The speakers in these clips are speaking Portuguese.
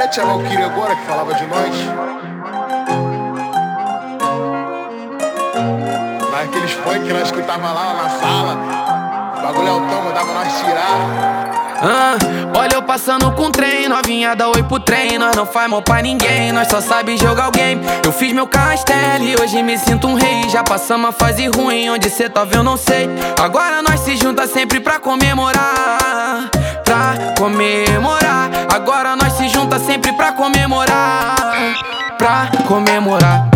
Tia Valkyrie agora que falava de nós. Naqueles funk que nós escutava lá na sala. O bagulho altão, mandava nós tirar. Olha eu passando com trem, novinha dá oi pro trem. Nós não faz mal pra ninguém, nós só sabe jogar o game. Eu fiz meu castelo e hoje me sinto um rei. Já passamos a fase ruim, onde cê tava eu não sei. Agora nós se junta sempre pra comemorar. Pra comemorar. Agora nós se junta sempre pra comemorar. Pra comemorar.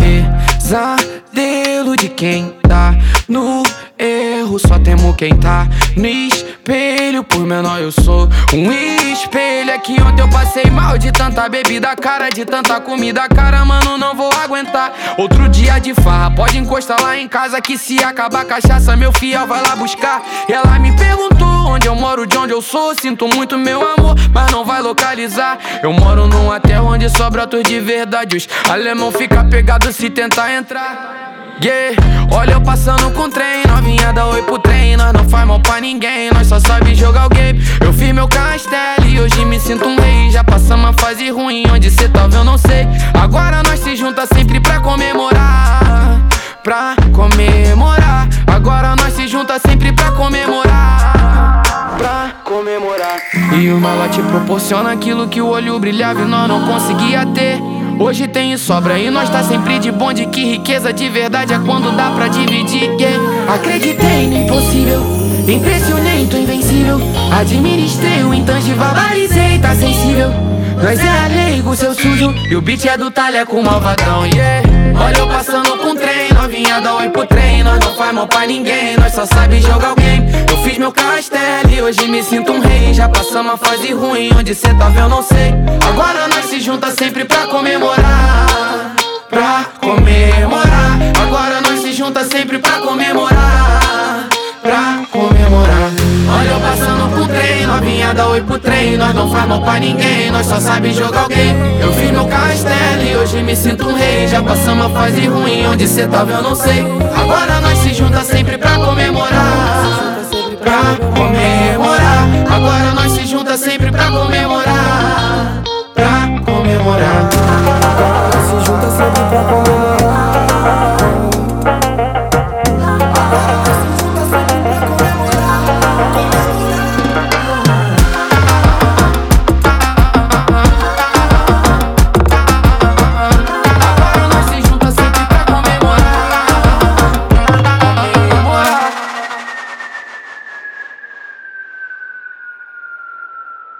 Pesadelo de quem tá no erro, só temo quem tá no espelho. Por menor eu sou um espelho. É que ontem eu passei mal de tanta bebida cara, de tanta comida cara, mano, não vou aguentar. Outro dia de farra, pode encostar lá em casa, que se acabar a cachaça, meu fiel vai lá buscar. Ela me perguntou onde eu moro, de onde eu sou. Sinto muito meu amor, mas não vai localizar. Eu moro num hotel onde só brotos de verdade. Os alemão fica pegado se tentar entrar. Olha eu passando com trem, novinha dá oi pro trem. Nós não faz mal pra ninguém, nós só sabe jogar o game. Eu fiz meu castelo e hoje me sinto um rei. Já passamos a fase ruim, onde cê tava eu não sei. Agora nós se junta sempre pra comemorar. Pra comemorar. Agora nós se junta sempre pra comemorar. Pra comemorar. E o malote proporciona aquilo que o olho brilhava e nós não conseguia ter. Hoje tem sobra e nós tá sempre de bonde. Que riqueza de verdade é quando dá pra dividir, Acreditei no impossível, impressionei, tô invencível. Administrei o intangível, valorizei, tá sensível. Nós é a lei com seu sujo e o beat é do talha com malvadão, Olha eu passando com trem, novinha dá oi pro trem. Nós não faz mal pra ninguém, nós só sabe jogar o game. Eu fiz meu castelo e hoje me sinto um rei. Já passamos a fase ruim, onde cê tava eu não sei. Agora nós se junta sempre pra comemorar. Pra comemorar. Agora nós se junta sempre pra comemorar. Pra comemorar. Olha eu passando com trem, novinha dá oi pro trem. Nós não faz mal pra ninguém, nós só sabe jogar o game. Eu fiz meu castelo e hoje me sinto um rei. Já passamos a fase ruim, onde cê tava eu não sei. Agora nós se junta sempre pra comemorar. Pra comemorar. Agora nós se junta sempre pra comemorar. Pra comemorar.